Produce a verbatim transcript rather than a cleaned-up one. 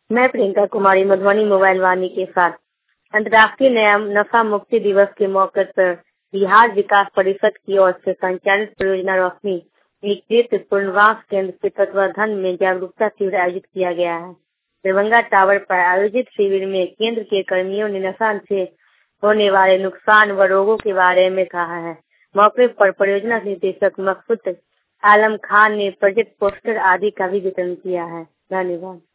मैं प्रियंका कुमारी मधुबनी मोबाइल वाणी के साथ अंतर्राष्ट्रीय नया नशा मुक्ति दिवस के मौके पर बिहार विकास परिषद की ओर से संचालित परियोजना रोशनी एकीकृत पुनर्वास केंद्र के तत्वावधान में जागरूकता शिविर आयोजित किया गया है। दरभंगा टावर पर आयोजित शिविर में केंद्र के कर्मियों ने नशा से होने वाले नुकसान व रोगों के बारे में कहा है। मौके पर परियोजना निदेशक मकसूद आलम खान ने प्रोजेक्ट पोस्टर आदि का भी वितरण किया है। धन्यवाद।